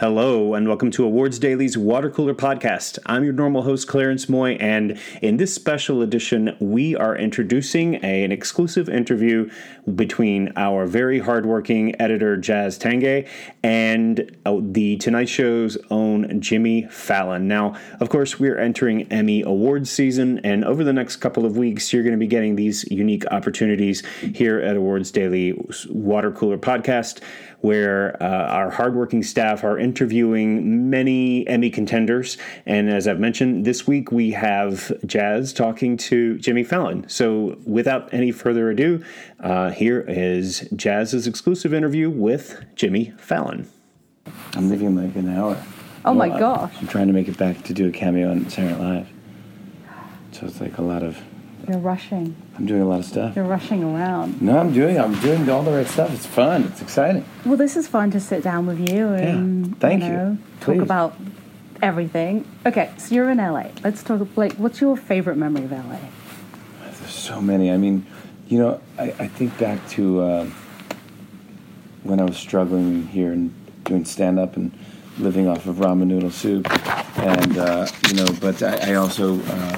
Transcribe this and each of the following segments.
Hello, and welcome to Awards Daily's Water Cooler Podcast. I'm your normal host, Clarence Moy, and in this special edition, we are introducing an exclusive interview between our very hardworking editor, Jazz Tangay, and the Tonight Show's own Jimmy Fallon. Now, of course, we're entering Emmy Awards season, and over the next couple of weeks, you're going to be getting these unique opportunities here at Awards Daily Water Cooler Podcast, where our hardworking staff are interviewing many Emmy contenders. And as I've mentioned, this week we have Jazz talking to Jimmy Fallon. So without any further ado, here is Jazz's exclusive interview with Jimmy Fallon. I'm leaving like an hour. Oh my gosh. I'm trying to make it back to do a cameo on Saturday Night Live. So it's like a lot of... You're rushing. I'm doing a lot of stuff. You're rushing around. No, I'm doing all the right stuff. It's fun. It's exciting. Well, this is fun to sit down with you and thank you. Talk about everything. Okay, so you're in LA. Let's talk, Blake, what's your favorite memory of LA? There's so many. I mean, you know, I think back to when I was struggling here and doing stand-up and living off of ramen noodle soup. And, but I also...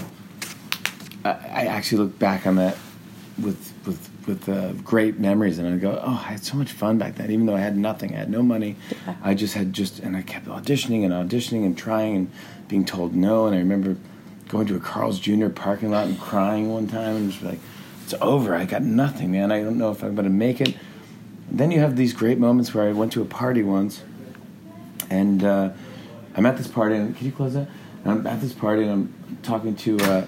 I actually look back on that with great memories, and I go, oh, I had so much fun back then, even though I had nothing. I had no money. Yeah. I just had and I kept auditioning and trying and being told no. And I remember going to a Carl's Jr. parking lot and crying one time and just like, it's over. I got nothing, man. I don't know if I'm going to make it. And then you have these great moments where I went to a party once, and I'm at this party, and can you close that? And I'm at this party, and I'm talking to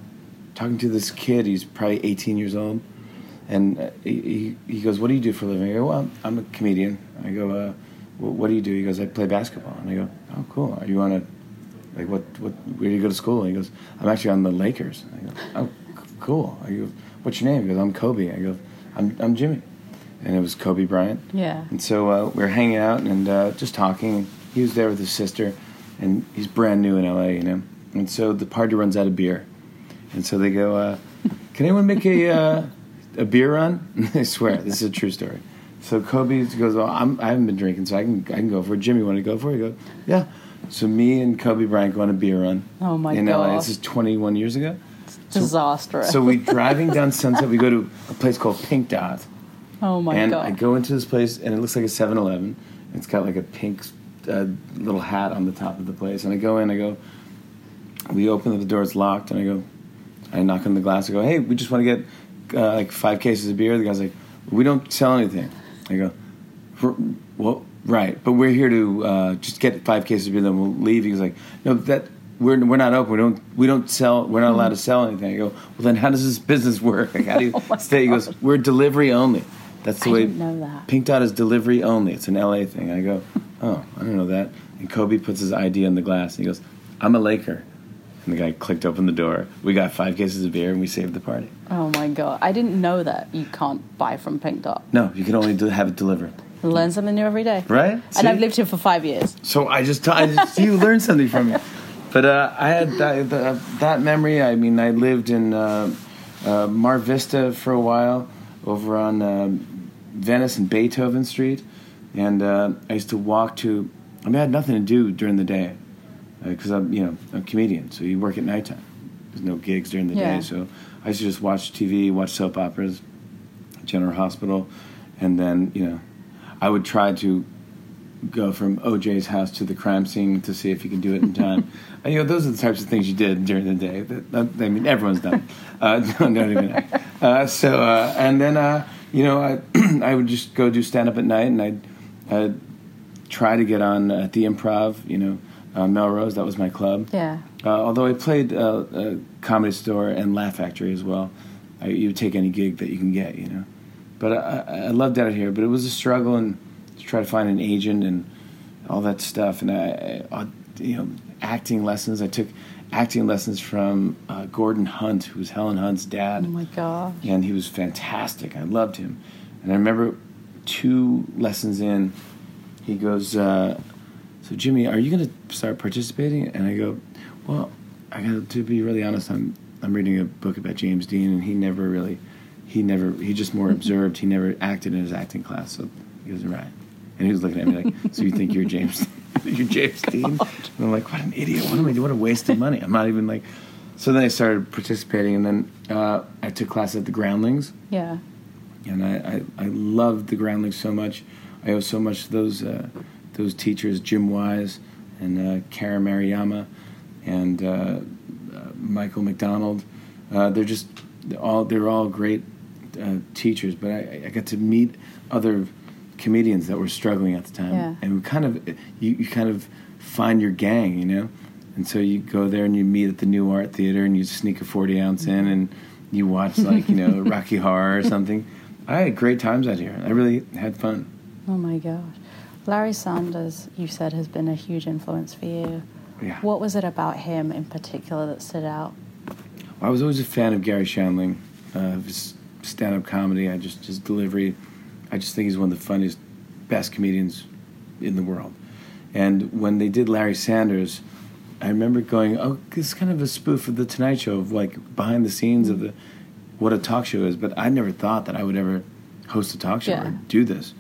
this kid. He's probably 18 years old, and he goes, "What do you do for a living?" I go, "Well, I'm a comedian." I go, "What do you do?" He goes, "I play basketball." And I go, "Oh, cool. Are you on a where do you go to school?" And he goes, "I'm actually on the Lakers." I go, "Oh, cool. Are you? What's your name?" He goes, "I'm Kobe." I go, "I'm Jimmy," and it was Kobe Bryant. Yeah. And so we're hanging out and just talking. He was there with his sister, and he's brand new in LA, you know. And so the party runs out of beer. And so they go, can anyone make a beer run? I swear, this is a true story. So Kobe goes, well, I haven't been drinking, so I can go for it. Jimmy, want to go for it? He goes, yeah. So me and Kobe Bryant go on a beer run. Oh, my God. In LA. This is 21 years ago. It's disastrous. So we're driving down Sunset. We go to a place called Pink Dot. Oh, my God. God. And I go into this place, and it looks like a 7-Eleven. It's got like a pink little hat on the top of the place. And I go in, we open the door, it's locked, and I knock on the glass. I go, hey, we just want to get 5 cases of beer. The guy's like, we don't sell anything. I go, well, right, but we're here to just get 5 cases of beer, then we'll leave. He goes like, no, we're not open. We don't sell. We're not allowed to sell anything. I go, well, then how does this business work? Like, how do you stay? He goes, we're delivery only. That's the way. I didn't know that. Pink Dot is delivery only. It's an LA thing. I go, oh, I don't know that. And Kobe puts his ID on the glass, and he goes, I'm a Laker. And the guy clicked open the door. We got 5 cases of beer, and we saved the party. Oh, my God. I didn't know that you can't buy from Pink Dot. No, you can only have it delivered. Learn something new every day. Right? And I've lived here for 5 years. So I just you learned something from me. But I had that memory. I mean, I lived in Mar Vista for a while, over on Venice and Beethoven Street. And I used to walk to... I had nothing to do during the day. Because I'm a comedian, so you work at nighttime. There's no gigs during the day, so I used to just watch TV, watch soap operas, General Hospital, and then I would try to go from OJ's house to the crime scene to see if you can do it in time. And, those are the types of things you did during the day. I mean, everyone's done. Don't even. And then I would just go do stand up at night, and I'd try to get on at the Improv, Melrose, that was my club. Yeah. Although I played Comedy Store and Laugh Factory as well. You would take any gig that you can get, But I loved out here, but it was a struggle and to try to find an agent and all that stuff. And I acting lessons. I took acting lessons from Gordon Hunt, who was Helen Hunt's dad. Oh my gosh. And he was fantastic. I loved him. And I remember 2 lessons in, he goes, so Jimmy, are you going to start participating? And I go, well, to be really honest, I'm reading a book about James Dean, and he just more observed. He never acted in his acting class. So he goes, right. And he was looking at me like, so you think you're James Dean? You're James Dean. And I'm like, what an idiot. What am I doing? What a waste of money. I'm not even like... So then I started participating, and then I took classes at the Groundlings. Yeah. And I loved the Groundlings so much. I owe so much to those teachers, Jim Wise and Kara Mariyama and Michael McDonald. They're all great teachers, but I got to meet other comedians that were struggling at the time, and we kind of you kind of find your gang, you know. And so you go there and you meet at the New Art Theater and you sneak a 40-ounce in and you watch, like, you know, Rocky Horror or something. I had great times out here. I really had fun. Oh, my gosh. Larry Sanders, you said, has been a huge influence for you. Yeah. What was it about him in particular that stood out? I was always a fan of Gary Shandling, his stand-up comedy, his delivery. I just think he's one of the funniest, best comedians in the world. And when they did Larry Sanders, I remember going, oh, this is kind of a spoof of The Tonight Show, of like behind the scenes of what a talk show is. But I never thought that I would ever host a talk show or do this.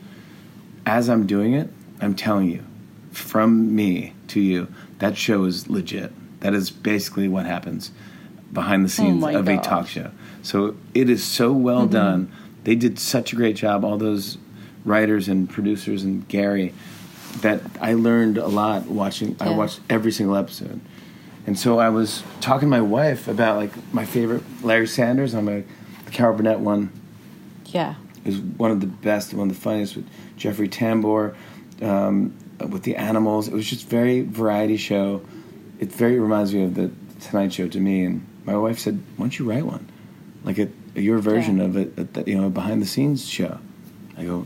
As I'm doing it, I'm telling you, from me to you, that show is legit. That is basically what happens behind the scenes of a talk show. So it is so well done. They did such a great job, all those writers and producers and Gary, that I learned a lot watching. I watched every single episode. And so I was talking to my wife about, like, my favorite Larry Sanders. The Carol Burnett one. Yeah. Is one of the best, one of the funniest, with Jeffrey Tambor, with the animals. It was just very variety show. It very reminds me of the Tonight Show to me. And my wife said, why don't you write one? Like your version of it, a behind the scenes show. I go,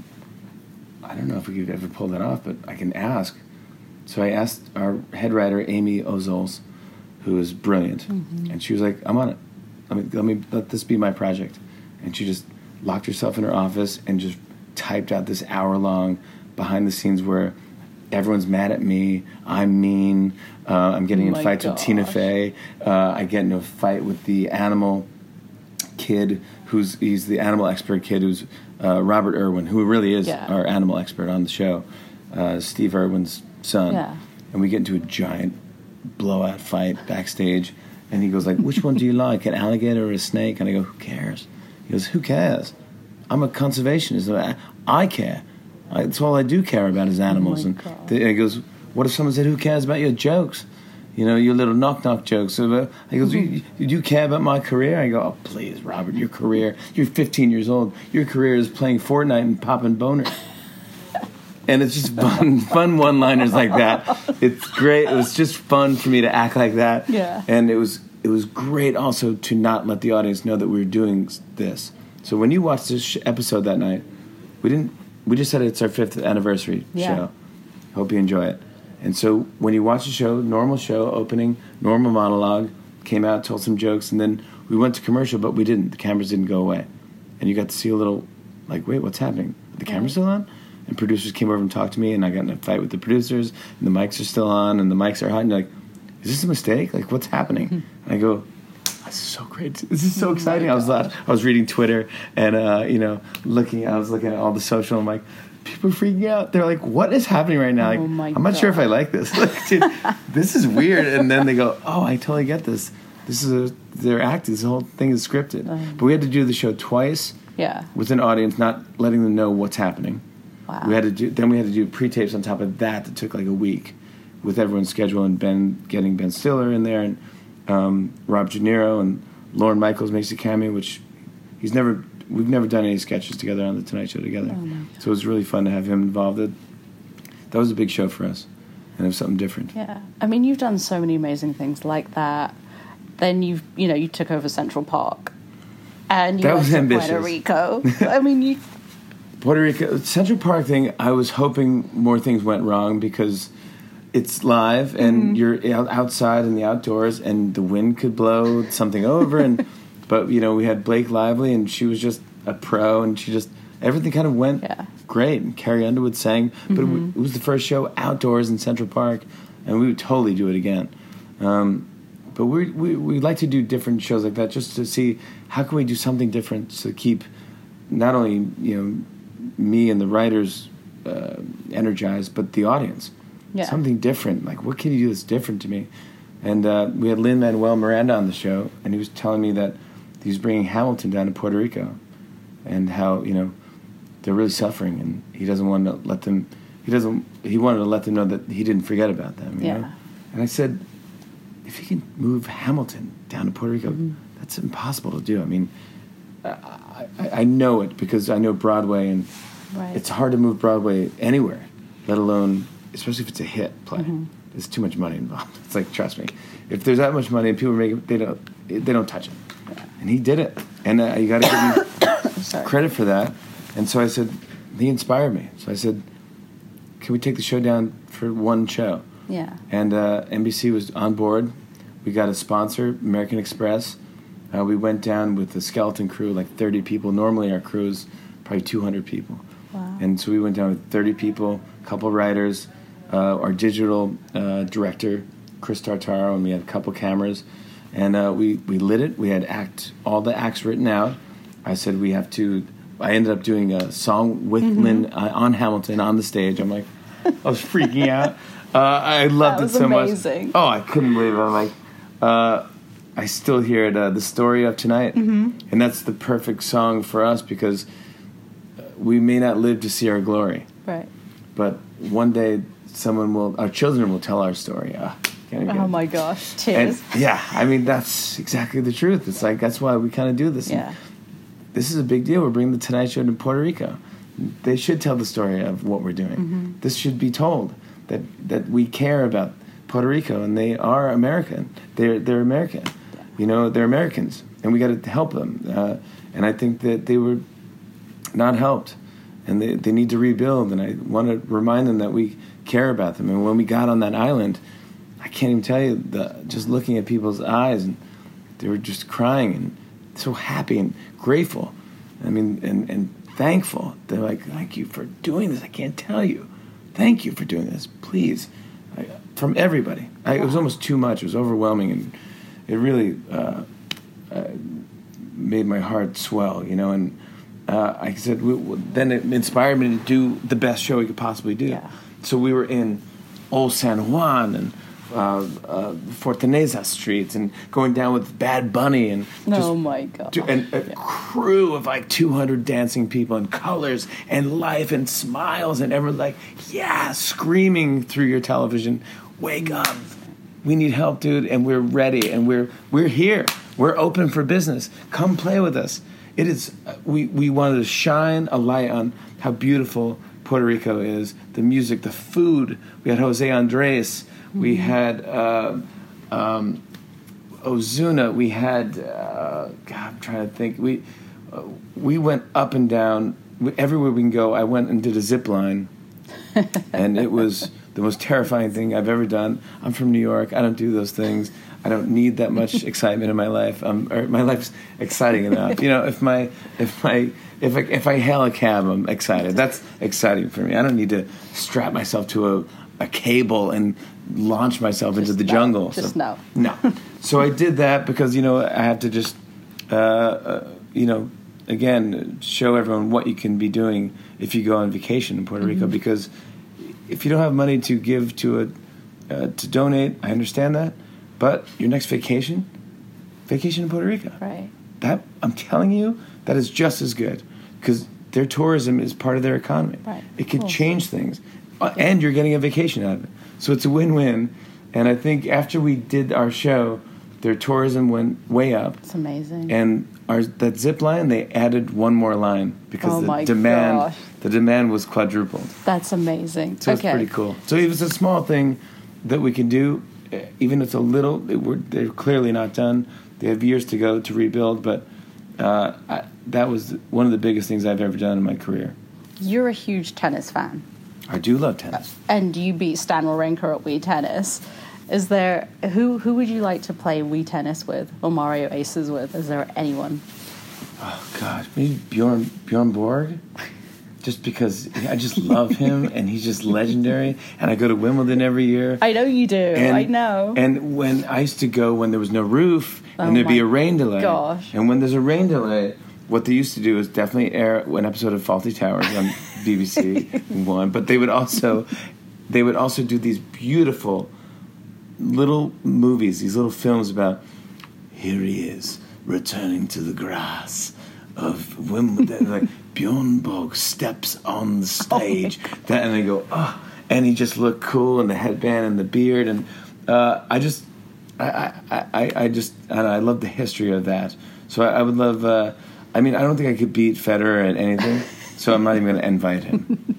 I don't know if we could ever pull that off, but I can ask. So I asked our head writer, Amy Ozols, who is brilliant, and she was like, I'm on it. Let this be my project. And she just locked herself in her office and just typed out this hour-long behind the scenes where everyone's mad at me, I'm mean, I'm getting in fights with Tina Fey, I get into a fight with the animal kid, he's the animal expert kid, who's Robert Irwin, who really is our animal expert on the show, Steve Irwin's son. Yeah. And we get into a giant blowout fight backstage, and he goes like, which one do you like, an alligator or a snake? And I go, who cares? He goes, who cares? I'm a conservationist. I care. That's all I do care about is animals. And he goes, what if someone said, who cares about your jokes? You know, your little knock-knock jokes. He goes, do you care about my career? I go, oh, please, Robert, your career. You're 15 years old. Your career is playing Fortnite and popping boners. And it's just fun one-liners like that. It's great. It was just fun for me to act like that. Yeah. And it was great also to not let the audience know that we were doing this. So when you watched this episode that night, we just said it's our 5th anniversary show. Hope you enjoy it. And so when you watch the show, normal show, opening, normal monologue, came out, told some jokes, and then we went to commercial, but we didn't. The cameras didn't go away. And you got to see a little, like, wait, what's happening? Are the cameras still on? And producers came over and talked to me, and I got in a fight with the producers, and the mics are still on, and the mics are hot, and you're like, is this a mistake? Like, what's happening? And I go, this is so great. This is so exciting. I was reading Twitter, and, I was looking at all the social, I'm like, people are freaking out. They're like, what is happening right now? Like, I'm not sure if I like this. Like, dude, this is weird. And then they go, oh, I totally get this. This is their act. This whole thing is scripted. But we had to do the show twice with an audience, not letting them know what's happening. Wow. We had to do pre-tapes on top of that took like a week with everyone's schedule, and getting Ben Stiller in there, and Rob De Niro, and Lorne Michaels makes a cameo, which we've never done any sketches together on The Tonight Show together. So it was really fun to have him involved. That was a big show for us, and it was something different. Yeah. I mean, you've done so many amazing things like that. Then you took over Central Park. And you went to Puerto Rico. I mean, Puerto Rico, Central Park thing, I was hoping more things went wrong because it's live and you're outside in the outdoors and the wind could blow something over. But, we had Blake Lively, and she was just a pro, and everything kind of went great. And Carrie Underwood sang, but it was the first show outdoors in Central Park, and we would totally do it again. But we like to do different shows like that just to see how can we do something different to keep not only, me and the writers energized, but the audience. something different. Like, what can you do that's different to me? And we had Lin-Manuel Miranda on the show, and he was telling me that he was bringing Hamilton down to Puerto Rico, and how, you know, they're really suffering, and he doesn't want to let them. He wanted to let them know that he didn't forget about them. You know? And I said, if he can move Hamilton down to Puerto Rico, that's impossible to do. I mean, I know it because I know Broadway, and it's hard to move Broadway anywhere, let alone, especially if it's a hit play. There's too much money involved. It's like, trust me, if there's that much money and people make it, they don't touch it. And he did it, and you got to give him credit for that. And so I said, he inspired me. So I said, can we take the show down for one show? Yeah. And NBC was on board. We got a sponsor, American Express. We went down with the skeleton crew, like 30 people. Normally our crew is probably 200 people. Wow. And so we went down with 30 people, a couple writers, our digital director, Chris Tartaro, and we had a couple cameras. And we lit it. We had all the acts written out. I said I ended up doing a song with Lynn on Hamilton on the stage. I'm like, I was freaking out. I loved it so amazing. much. Oh, I couldn't believe it. I'm like, I still hear it, The Story of Tonight. And that's the perfect song for us because we may not live to see our glory. Right. But one day our children will tell our story. Oh my gosh, cheers. And, yeah, I mean, that's exactly the truth. It's like, that's why we kind of do this. Yeah. And this is a big deal. We're bringing the Tonight Show to Puerto Rico. They should tell the story of what we're doing. This should be told, that we care about Puerto Rico, and they are American. They're American. Yeah. You know, they're Americans, and we got to help them. And I think that they were not helped, and they need to rebuild. And I want to remind them that we care about them. And when we got on that island, I can't even tell you, just looking at people's eyes, and they were just crying and so happy and grateful. I mean, and thankful. They're like, thank you for doing this. I can't tell you. Thank you for doing this. Please. From everybody. It was almost too much. It was overwhelming, and it really made my heart swell, you know. And I said, then it inspired me to do the best show we could possibly do. Yeah. So we were in Old San Juan and Fortaleza streets, and going down with Bad Bunny, and oh my god, and a crew of like 200 dancing people, and colors and life and smiles, and everyone like, yeah, screaming through your television, wake up, we need help, dude, and we're ready, and we're here, we're open for business, come play with us. It is we wanted to shine a light on how beautiful Puerto Rico is, the music, the food. We had Jose Andres. We had Ozuna. We had God, I'm trying to think. We went up and down everywhere we can go. I went and did a zip line, and it was the most terrifying thing I've ever done. I'm from New York. I don't do those things. I don't need that much excitement in my life. My life's exciting enough. You know, if I hail a cab, I'm excited. That's exciting for me. I don't need to strap myself to a cable and launch myself into the jungle. No. So I did that because, you know, I have to just, you know, again, show everyone what you can be doing if you go on vacation in Puerto Rico. Because if you don't have money to give to donate, I understand that. But your next vacation in Puerto Rico. Right. That, I'm telling you, that is just as good because their tourism is part of their economy. Right. It could change things. And you're getting a vacation out of it. So it's a win-win. And I think after we did our show, their tourism went way up. It's amazing. And that zip line, they added one more line because the demand was quadrupled. That's amazing. So it's pretty cool. So it was a small thing that we can do, even if it's a little. They're clearly not done. They have years to go to rebuild, but that was one of the biggest things I've ever done in my career. You're a huge tennis fan. I do love tennis. And you beat Stan Wawrinka at Wii Tennis. Is there who would you like to play Wii Tennis with or Mario Aces with? Is there anyone? Oh gosh, maybe Bjorn Borg. Just because I just love him and he's just legendary. And I go to Wimbledon every year. I know you do. I know. And when I used to go when there was no roof and there'd be a rain delay. Gosh. And when there's a rain delay, what they used to do is definitely air an episode of Fawlty Towers on BBC One, but they would they would also do these beautiful little movies, these little films about, here he is, returning to the grass of Wimbledon. Like, Bjorn Borg steps on the stage. And they go, oh, and he just looked cool, and the headband and the beard. And I love the history of that. So I would love, I don't think I could beat Federer at anything, so I'm not even going to invite him.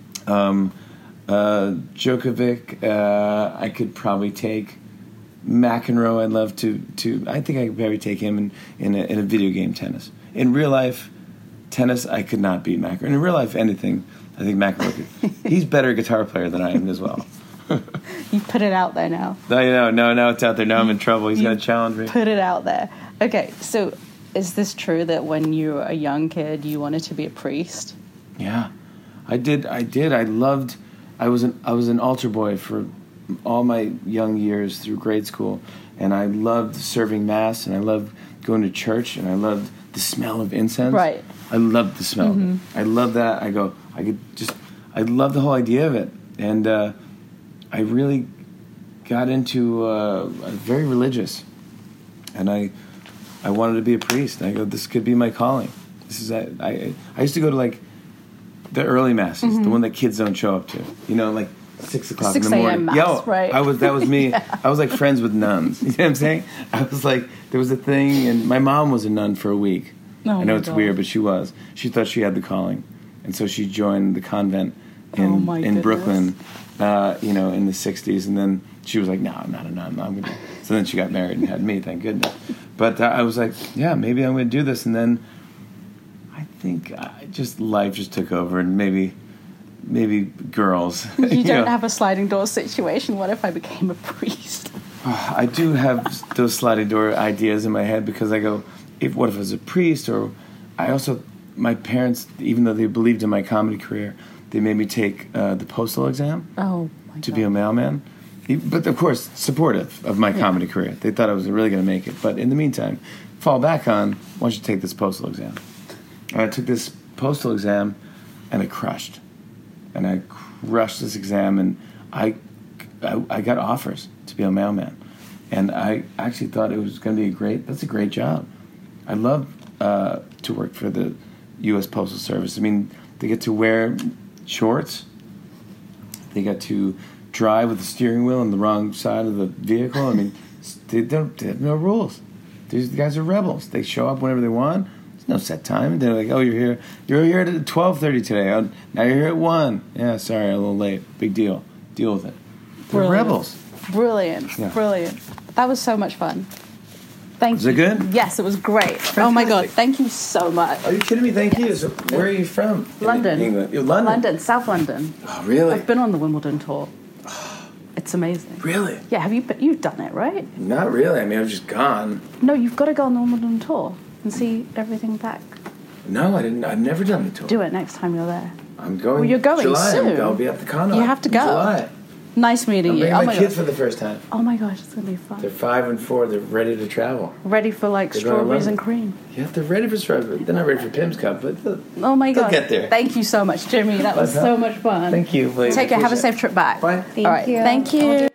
Djokovic, I could probably take. McEnroe, I'd love to. I think I could probably take him in a video game tennis. In real life tennis, I could not beat McEnroe. In real life anything, I think McEnroe could. He's a better guitar player than I am as well. You put it out there now. No, it's out there. Now I'm in trouble. He's going to challenge me. Put it out there. Okay, so is this true that when you were a young kid, you wanted to be a priest? Yeah, I did. I was an altar boy for all my young years through grade school, and I loved serving mass, and I loved going to church, and I loved the smell of incense. Right. I loved the smell of it. I loved that. I loved the whole idea of it, and I really got into very religious, and I wanted to be a priest. I go, this could be my calling. I used to go to like the early masses, the one that kids don't show up to. 6 o'clock in the morning. Mass, right. That was me. Yeah. I was like friends with nuns. You know what I'm saying? I was like, there was a thing, and my mom was a nun for a week. I know it's weird, but she was. She thought she had the calling, and so she joined the convent in Brooklyn, in the 60s, and then she was like, no, I'm not a nun. So then she got married and had me, thank goodness. But I was like, yeah, maybe I'm going to do this, and then I think life just took over, and maybe girls. You don't have a sliding door situation. What if I became a priest? I do have those sliding door ideas in my head because I go, what if I was a priest? Or my parents, even though they believed in my comedy career, they made me take the postal exam to be a mailman. But of course, supportive of my comedy career. They thought I was really going to make it. But in the meantime, fall back on, why don't you take this postal exam? And I took this postal exam, and I crushed. And I crushed this exam, and I got offers to be a mailman. And I actually thought it was going to be that's a great job. I love to work for the U.S. Postal Service. I mean, they get to wear shorts. They get to drive with the steering wheel on the wrong side of the vehicle. I mean, they have no rules. These guys are rebels. They show up whenever they want. No set time. They're like, oh, you're here at 12:30 today. Oh, now you're here at 1. Yeah, sorry, a little late. Big deal. Deal with it. They're rebels. Brilliant. Yeah. Brilliant. That was so much fun. Thank you. Was it good? Yes, it was great. Fantastic. Oh my God, thank you so much. Are you kidding me? Thank you. So where are you from? London. England. You're London? London, South London. Oh, really? I've been on the Wimbledon tour. It's amazing. Really? Yeah, you've done it, right? Not really. I mean, I've just gone. No, you've got to go on the Wimbledon tour and see everything back. No, I didn't. I've never done the tour. Do it next time you're there. I'm going. Well, you're going July. soon. I'll be at the Connaught. You have to go. In July. Nice meeting you. I'm bringing my kids for the first time. Oh my gosh, it's gonna be fun. They're 5 and 4. They're ready to travel. Ready for strawberries and cream. Yeah, they're ready for strawberries. They're not ready for Pim's Cup, but oh my God, they'll get there. Thank you so much, Jimmy. That was so much fun. Thank you. Take care. Have a safe trip back. Bye. Thank you.